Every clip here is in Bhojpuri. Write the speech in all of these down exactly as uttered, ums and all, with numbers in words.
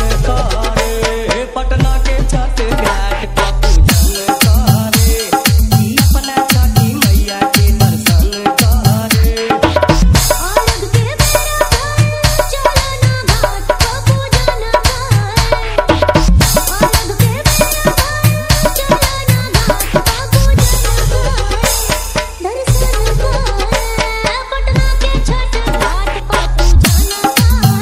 करे पटना के छठ घाट पर पूजन करे ई अपना छठी मैया के दर्शन करे। औरत के बेरा भइल चलो ना घाट पर पूजन करे। औरत के बेरा भइल चलो ना घाट पर पूजन करे। दर्शन करे पटना के छठ घाट पर पूजन करे।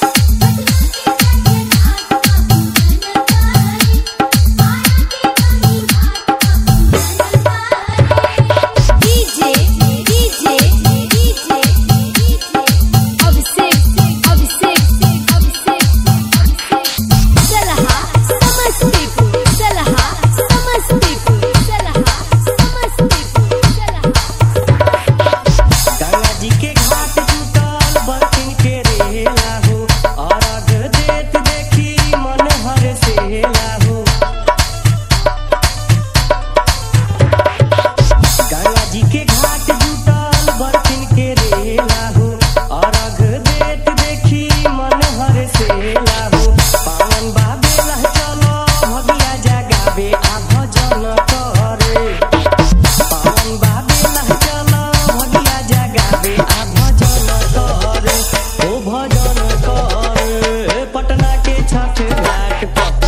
गंगा जी के घाट जुटल बरतिन के रेला हो अर्घ देत देखी मन हरसेला हो। गंगा जी के घाट जुटल बरतिन के रेला हो अर्घ देत देखी मन हरसेला हो। पावन बाबेला चलो भगिया जगावे आ भजन करे। पावन बाबेला चलो भगिया जगावे आ भजन करे ओ भजन करे पटना के छठ घाट पर